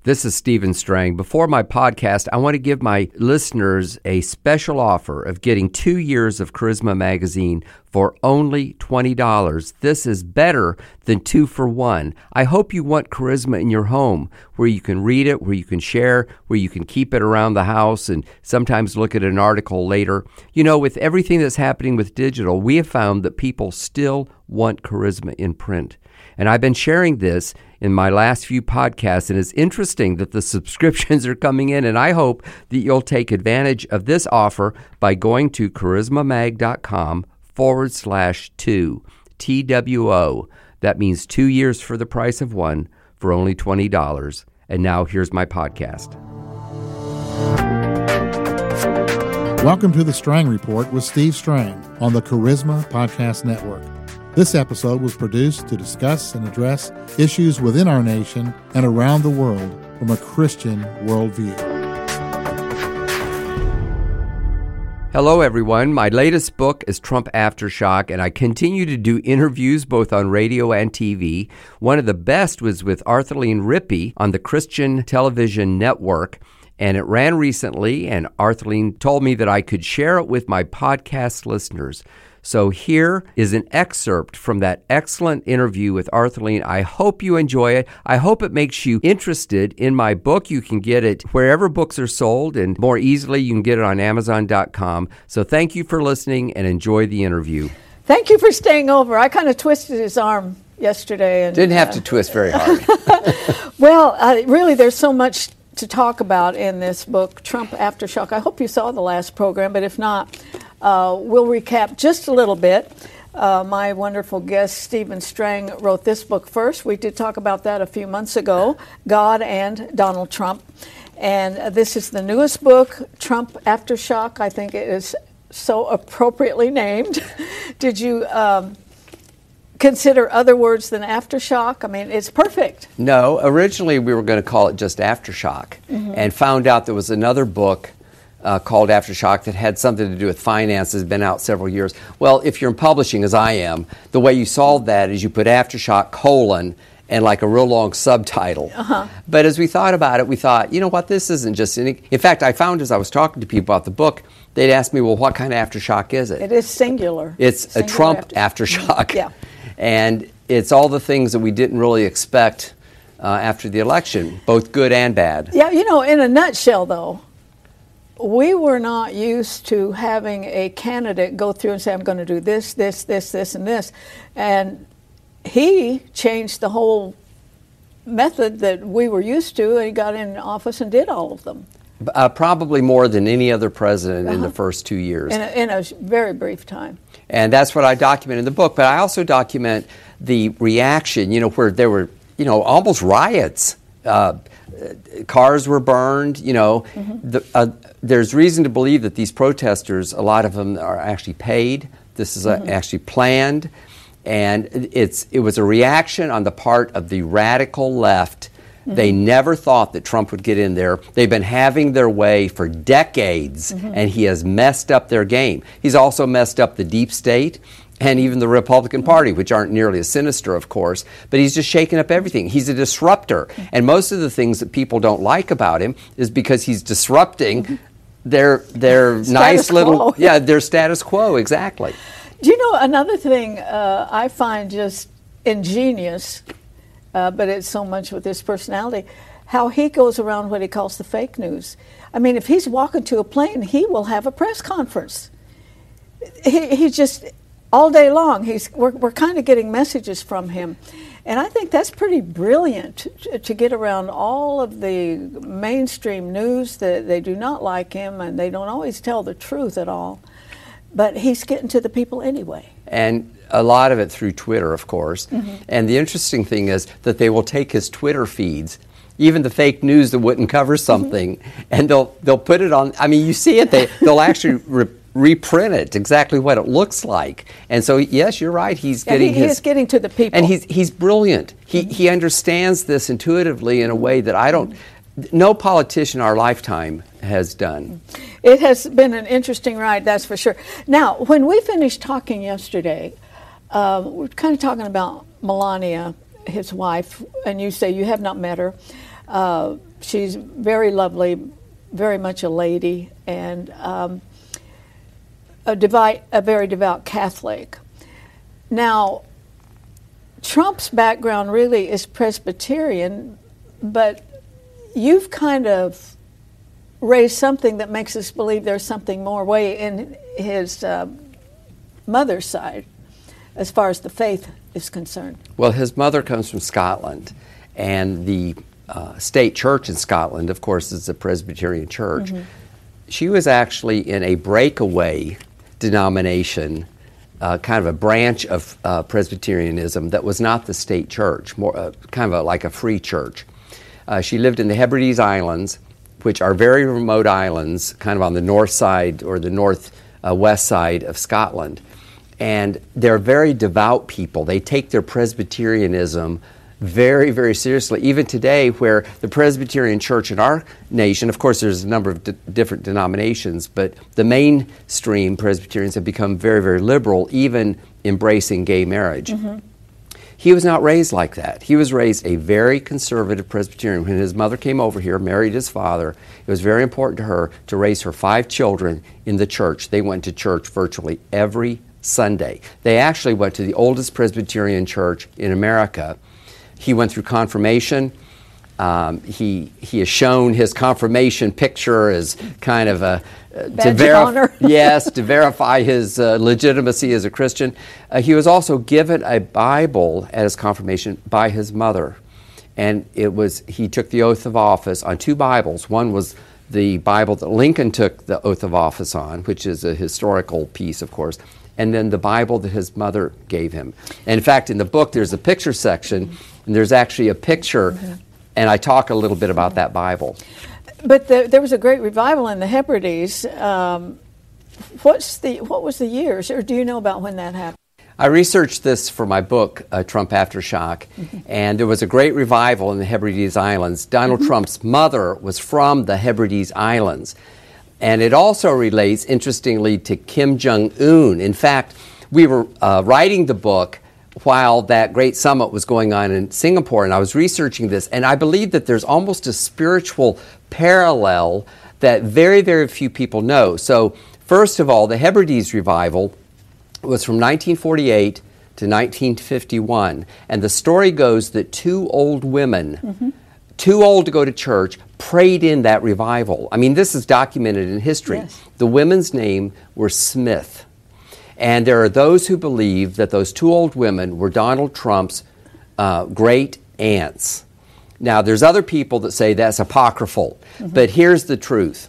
This is Stephen Strang. Before my podcast, I want to give my listeners a special offer of getting 2 years of Charisma Magazine for only $20. This is better than 2 for 1. I hope you want Charisma in your home, where you can read it, where you can share, where you can keep it around the house and sometimes look at an article later. You know, with everything that's happening with digital, we have found that people still want Charisma in print. And I've been sharing this in my last few podcasts, and it's interesting that the subscriptions are coming in, and I hope that you'll take advantage of this offer by going to charismamag.com/2, TWO. That means 2 years for the price of one for only $20. And now here's my podcast. Welcome to the Strang Report with Steve Strang on the Charisma Podcast Network. This episode was produced to discuss and address issues within our nation and around the world from a Christian worldview. Hello, everyone. My latest book is Trump Aftershock, and I continue to do interviews both on radio and TV. One of the best was with Arthurline Rippey on the Christian Television Network, and it ran recently, and Arthurline told me that I could share it with my podcast listeners. So here is an excerpt from that excellent interview with Arthurline. I hope you enjoy it. I hope it makes you interested in my book. You can get it wherever books are sold, and more easily you can get it on Amazon.com. So thank you for listening and enjoy the interview. Thank you for staying over. I kind of twisted his arm yesterday. And, Didn't have to twist very hard. Well, really there's so much to talk about in this book, Trump Aftershock. I hope you saw the last program, but if not, we'll recap just a little bit. My wonderful guest, Stephen Strang, wrote this book first. We did talk about that a few months ago, God and Donald Trump. And this is the newest book, Trump Aftershock. I think it is so appropriately named. Did you consider other words than aftershock? I mean, it's perfect. No, originally we were going to call it just Aftershock, and found out there was another book called Aftershock that had something to do with finance, has been out several years. Well, if you're in publishing, as I am, the way you solve that is you put Aftershock : and like a real long subtitle. But as we thought about it, we thought, you know what, this isn't just any... In fact, I found as I was talking to people about the book, they'd ask me, well, what kind of aftershock is it? It is singular. It's singular, a Trump aftershock. Yeah. And it's all the things that we didn't really expect after the election, both good and bad. Yeah, you know, in a nutshell, though, we were not used to having a candidate go through and say, I'm going to do this, this, this, this, and this. And he changed the whole method that we were used to, and he got in office and did all of them. Probably more than any other president in the first 2 years. In a very brief time. And that's what I document in the book. But I also document the reaction, you know, where there were, you know, almost riots. Cars were burned, you know. There's reason to believe that these protesters, a lot of them are actually paid. This is actually planned. And it was a reaction on the part of the radical left. They never thought that Trump would get in there. They've been having their way for decades, and he has messed up their game. He's also messed up the deep state and even the Republican Party, which aren't nearly as sinister, of course, but he's just shaken up everything. He's a disruptor. And most of the things that people don't like about him is because he's disrupting their nice little... their status quo, exactly. Do you know another thing I find just ingenious, but it's so much with his personality, how he goes around what he calls the fake news. I mean, if he's walking to a plane, he will have a press conference. He just, all day long, we're kind of getting messages from him. And I think that's pretty brilliant to get around all of the mainstream news that they do not like him, and they don't always tell the truth at all. But he's getting to the people anyway. And a lot of it through Twitter, of course. And the interesting thing is that they will take his Twitter feeds, even the fake news that wouldn't cover something, and they'll put it on. I mean, you see it. They'll actually reprint it exactly what it looks like. And so, yes, you're right. He's getting he's getting to the people. And he's brilliant. He understands this intuitively in a way that no politician in our lifetime has done. It has been an interesting ride, that's for sure. Now, when we finished talking yesterday, we were kind of talking about Melania, his wife, and you say you have not met her. She's very lovely, very much a lady, and a very devout Catholic. Now, Trump's background really is Presbyterian, but you've kind of raised something that makes us believe there's something more way in his mother's side as far as the faith is concerned. Well, his mother comes from Scotland, and the state church in Scotland, of course, is the Presbyterian Church. Mm-hmm. She was actually in a breakaway denomination, kind of a branch of Presbyterianism that was not the state church, more kind of like a free church. She lived in the Hebrides Islands, which are very remote islands, kind of on the north side or the northwest side of Scotland. And they're very devout people. They take their Presbyterianism very, very seriously. Even today, where the Presbyterian Church in our nation, of course there's a number of different denominations, but the mainstream Presbyterians have become very, very liberal, even embracing gay marriage. Mm-hmm. He was not raised like that. He was raised a very conservative Presbyterian. When his mother came over here, married his father, it was very important to her to raise her 5 children in the church. They went to church virtually every Sunday. They actually went to the oldest Presbyterian church in America. He went through confirmation. He has shown his confirmation picture as kind of a to verify his legitimacy as a Christian. He was also given a Bible at his confirmation by his mother, and he took the oath of office on 2 Bibles. One was the Bible that Lincoln took the oath of office on, which is a historical piece, of course, and then the Bible that his mother gave him. And in fact, in the book, there's a picture section, and there's actually a picture, and I talk a little bit about that Bible. But there was a great revival in the Hebrides. What was the years, or do you know about when that happened? I researched this for my book, Trump Aftershock, and there was a great revival in the Hebrides Islands. Donald Trump's mother was from the Hebrides Islands. And it also relates, interestingly, to Kim Jong-un. In fact, we were writing the book while that great summit was going on in Singapore, and I was researching this, and I believe that there's almost a spiritual parallel that very, very few people know. So, first of all, the Hebrides revival was from 1948 to 1951, and the story goes that 2 old women, too old to go to church, prayed in that revival. I mean, this is documented in history. Yes. The women's name were Smith. And there are those who believe that those 2 old women were Donald Trump's great aunts. Now, there's other people that say that's apocryphal, but here's the truth.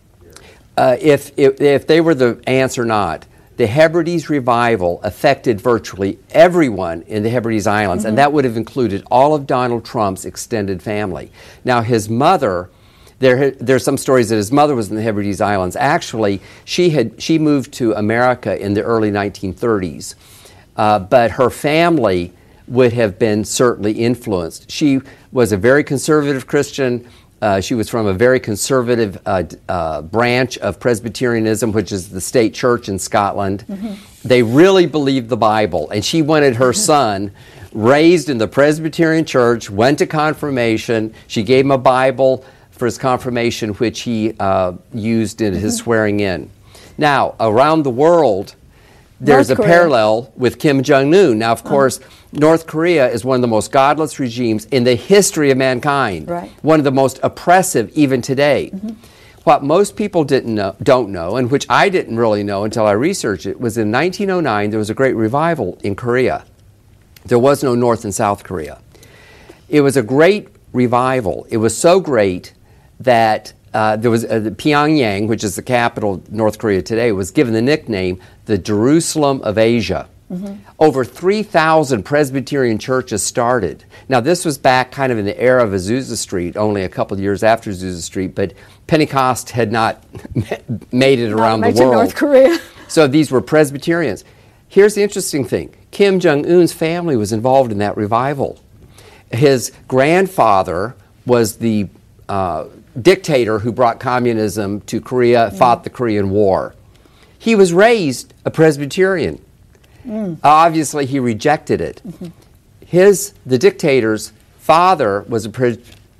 If they were the aunts or not, the Hebrides revival affected virtually everyone in the Hebrides Islands, and that would have included all of Donald Trump's extended family. Now, his mother, there's some stories that his mother was in the Hebrides Islands. Actually, she moved to America in the early 1930s, but her family would have been certainly influenced. She was a very conservative Christian. She was from a very conservative branch of Presbyterianism, which is the state church in Scotland. They really believed the Bible, and she wanted her son raised in the Presbyterian church, went to confirmation. She gave him a Bible for his confirmation, which he used in his swearing in. Now, around the world, there's a parallel with Kim Jong-un. Now, of course, North Korea is one of the most godless regimes in the history of mankind. Right. One of the most oppressive even today. What most people don't know, and which I didn't really know until I researched it, was in 1909 there was a great revival in Korea. There was no North and South Korea. It was a great revival. It was so great that there was Pyongyang, which is the capital of North Korea today, was given the nickname the Jerusalem of Asia. Over 3,000 Presbyterian churches started. Now, this was back kind of in the era of Azusa Street, only a couple of years after Azusa Street, but Pentecost had not made it around the world. North Korea. So these were Presbyterians. Here's the interesting thing. Kim Jong-un's family was involved in that revival. His grandfather was the dictator who brought communism to Korea, fought the Korean War. He was raised a Presbyterian. Obviously, he rejected it. The dictator's father was a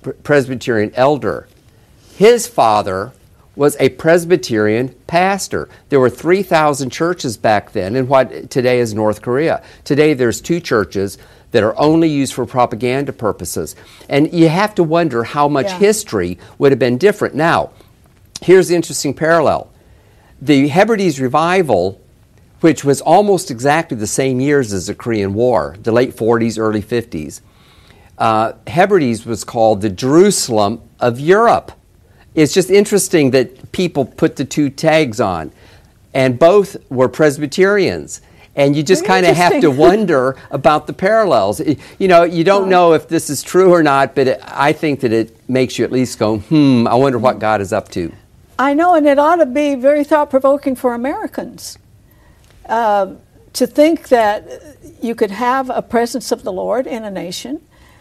Presbyterian elder. His father was a Presbyterian pastor. There were 3,000 churches back then in what today is North Korea. Today there's 2 churches that are only used for propaganda purposes. And you have to wonder how much history would have been different. Now, here's the interesting parallel. The Hebrides revival, which was almost exactly the same years as the Korean War, the late 40s, early 50s, Hebrides was called the Jerusalem of Europe. It's just interesting that people put the 2 tags on, and both were Presbyterians. And you just kind of have to wonder about the parallels. You know, you don't know if this is true or not, but I think that it makes you at least go, I wonder what God is up to. I know, and it ought to be very thought-provoking for Americans to think that you could have a presence of the Lord in a nation,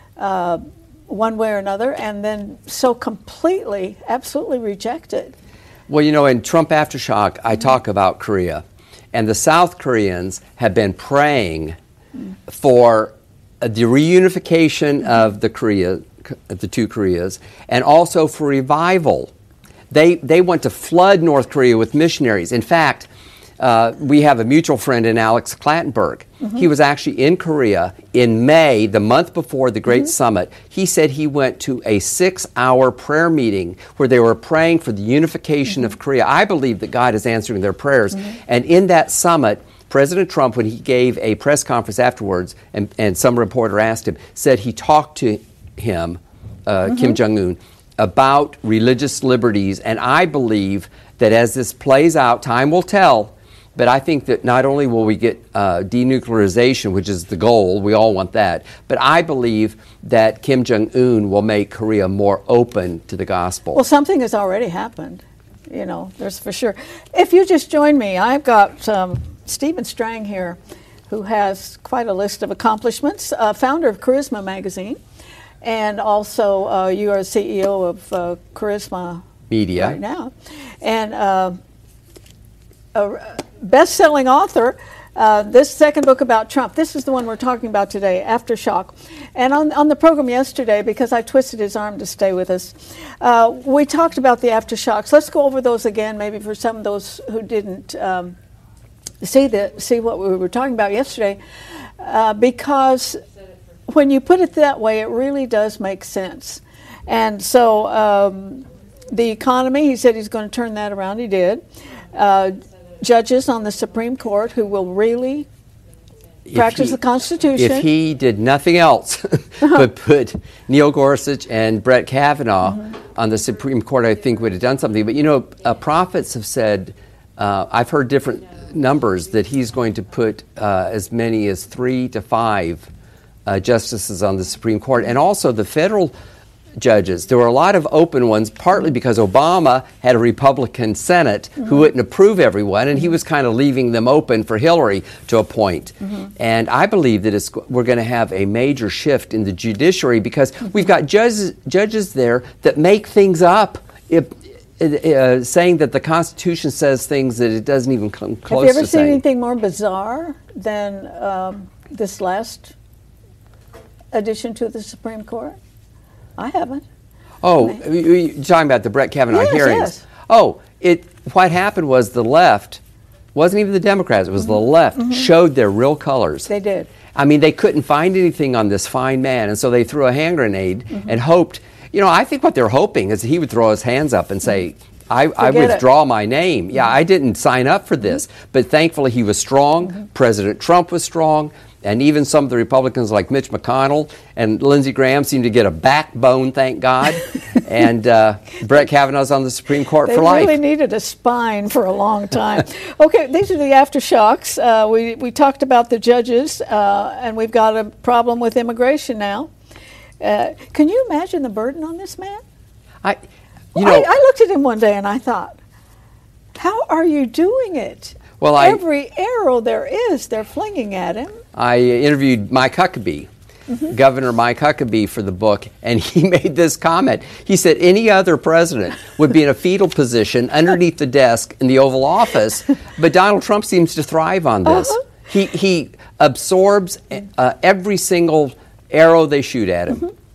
one way or another, and then so completely, absolutely reject it. Well, you know, in Trump Aftershock, I talk about Korea, and the South Koreans have been praying for the reunification of the 2 Koreas, and also for revival. They want to flood North Korea with missionaries. In fact, we have a mutual friend in Alex Klattenberg. He was actually in Korea in May, the month before the Great Summit. He said he went to a 6-hour prayer meeting where they were praying for the unification of Korea. I believe that God is answering their prayers. And in that summit, President Trump, when he gave a press conference afterwards, and some reporter asked him, said he talked to him, Kim Jong-un, about religious liberties. And I believe that as this plays out, time will tell. But I think that not only will we get denuclearization, which is the goal, we all want that, but I believe that Kim Jong-un will make Korea more open to the gospel. Well, something has already happened, you know, there's for sure. If you just joined me, I've got Stephen Strang here, who has quite a list of accomplishments, founder of Charisma Magazine, and also you are CEO of Charisma Media right now, and a best-selling author. This second book about Trump, this is the one we're talking about today, Aftershock. And on the program yesterday, because I twisted his arm to stay with us, we talked about the aftershocks. Let's go over those again, maybe for some of those who didn't see what we were talking about yesterday, because when you put it that way, it really does make sense. And so the economy, he said he's going to turn that around. He did. Judges on the Supreme Court who will really practice the Constitution. If he did nothing else but put Neil Gorsuch and Brett Kavanaugh on the Supreme Court, I think would have done something. But, you know, prophets have said, I've heard different numbers, that he's going to put as many as 3 to 5 justices on the Supreme Court. And also the federal judges. There were a lot of open ones, partly because Obama had a Republican Senate who wouldn't approve everyone, and he was kind of leaving them open for Hillary to appoint. And I believe that we're going to have a major shift in the judiciary, because we've got judges there that make things up, saying that the Constitution says things that it doesn't even come close to saying. Have you ever seen anything more bizarre than this last addition to the Supreme Court? I haven't. Oh, you're talking about the Brett Kavanaugh hearings. Yes. Oh, what happened was the left, wasn't even the Democrats, it was the left, showed their real colors. They did. I mean, they couldn't find anything on this fine man, and so they threw a hand grenade and hoped, you know, I think what they're hoping is that he would throw his hands up and say, I withdraw my name. Yeah, I didn't sign up for this. But thankfully he was strong, President Trump was strong, and even some of the Republicans like Mitch McConnell and Lindsey Graham seem to get a backbone, thank God. And Brett Kavanaugh's on the Supreme Court for life. They really needed a spine for a long time. Okay, these are the aftershocks. We talked about the judges, and we've got a problem with immigration now. Can you imagine the burden on this man? I looked at him one day and I thought, how are you doing it? Well, every arrow there is, they're flinging at him. I interviewed Mike Huckabee, Governor Mike Huckabee, for the book, and he made this comment. He said any other president would be in a fetal position underneath the desk in the Oval Office, but Donald Trump seems to thrive on this. He absorbs every single arrow they shoot at him.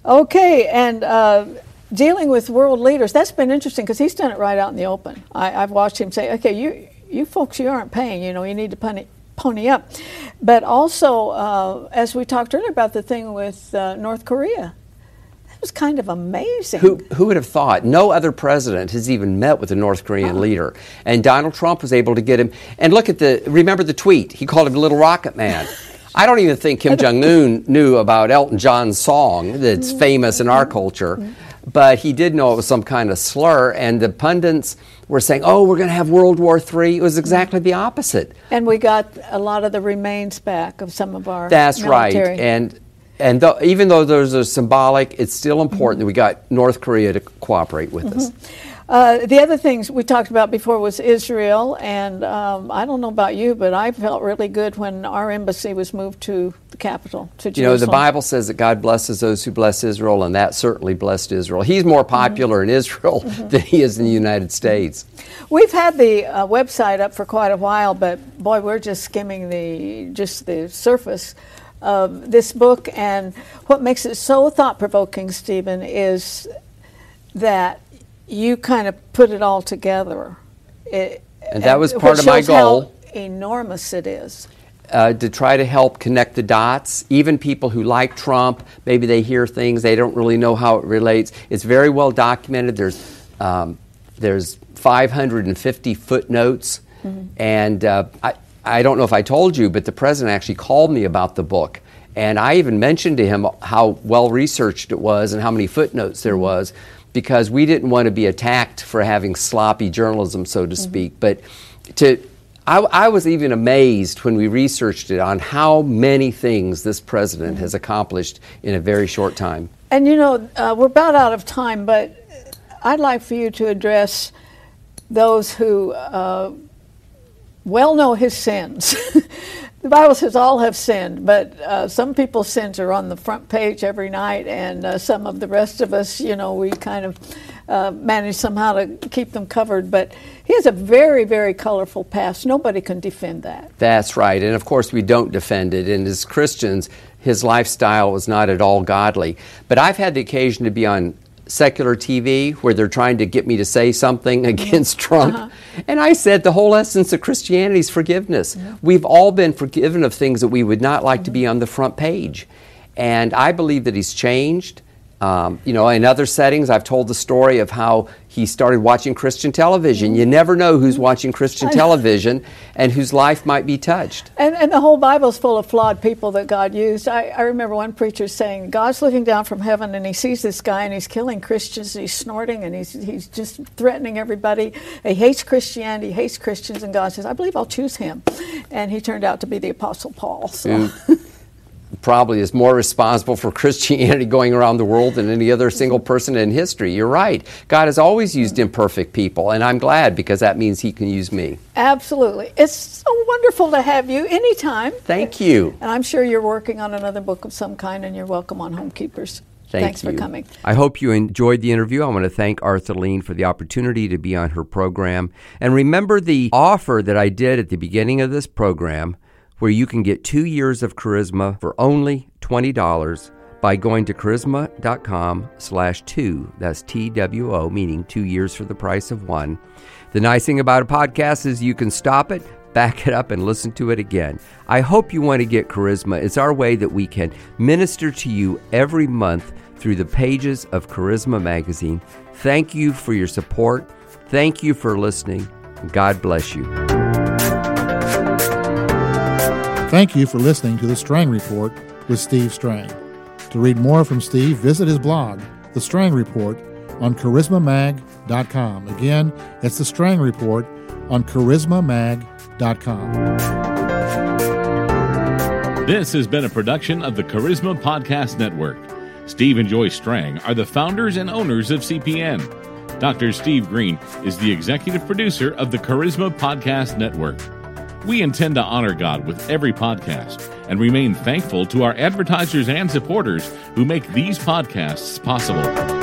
Okay, and dealing with world leaders, that's been interesting because he's done it right out in the open. I've watched him say, okay, you folks, you aren't paying, you need to pony up. But also, as we talked earlier about the thing with North Korea, that was kind of amazing. Who would have thought? No other president has even met with a North Korean leader. And Donald Trump was able to get him. And remember the tweet? He called him Little Rocket Man. I don't even think Kim Jong-un knew about Elton John's song that's famous in our culture. But he did know it was some kind of slur, and the pundits were saying, oh, we're going to have World War III. It was exactly the opposite. And we got a lot of the remains back of some of our That's military. Right. And even though those are symbolic, it's still important that we got North Korea to cooperate with us. The other things we talked about before was Israel, and I don't know about you, but I felt really good when our embassy was moved to the capital, to Jerusalem. The Bible says that God blesses those who bless Israel, and that certainly blessed Israel. He's more popular in Israel than he is in the United States. We've had the website up for quite a while, but boy, we're just skimming the surface of this book, and what makes it so thought-provoking, Stephen, is that you kind of put it all together. And that was part of my goal. How enormous it is. To try to help connect the dots. Even people who like Trump, maybe they hear things, they don't really know how it relates. It's very well documented. There's 550 footnotes. And I don't know if I told you, but the president actually called me about the book. And I even mentioned to him how well researched it was and how many footnotes there was, because we didn't want to be attacked for having sloppy journalism, so to speak. But I was even amazed when we researched it on how many things this president has accomplished in a very short time. And we're about out of time, but I'd like for you to address those who well know his sins. The Bible says all have sinned, but some people's sins are on the front page every night, and some of the rest of us, we kind of manage somehow to keep them covered. But he has a very, very colorful past. Nobody can defend that. That's right, and of course we don't defend it. And as Christians, his lifestyle was not at all godly. But I've had the occasion to be on secular TV where they're trying to get me to say something against Trump. And I said the whole essence of Christianity is forgiveness. We've all been forgiven of things that we would not like to be on the front page. And I believe that he's changed. In other settings, I've told the story of how he started watching Christian television. You never know who's watching Christian television and whose life might be touched. And the whole Bible's full of flawed people that God used. I remember one preacher saying, God's looking down from heaven and he sees this guy and he's killing Christians and he's snorting and he's just threatening everybody. He hates Christianity, he hates Christians, and God says, I believe I'll choose him. And he turned out to be the Apostle Paul. So. Probably is more responsible for Christianity going around the world than any other single person in history. You're right. God has always used imperfect people, and I'm glad because that means he can use me. Absolutely. It's so wonderful to have you anytime. Thank you. And I'm sure you're working on another book of some kind, and you're welcome on Homekeepers. Thanks for coming. I hope you enjoyed the interview. I want to thank Arthur Lean for the opportunity to be on her program. And remember the offer that I did at the beginning of this program, where you can get 2 years of Charisma for only $20 by going to charisma.com/2. That's TWO, meaning 2 years for the price of one. The nice thing about a podcast is you can stop it, back it up, and listen to it again. I hope you want to get Charisma. It's our way that we can minister to you every month through the pages of Charisma Magazine. Thank you for your support. Thank you for listening. God bless you. Thank you for listening to The Strang Report with Steve Strang. To read more from Steve, visit his blog, The Strang Report, on charismamag.com. Again, it's The Strang Report on charismamag.com. This has been a production of the Charisma Podcast Network. Steve and Joy Strang are the founders and owners of CPN. Dr. Steve Green is the executive producer of the Charisma Podcast Network. We intend to honor God with every podcast and remain thankful to our advertisers and supporters who make these podcasts possible.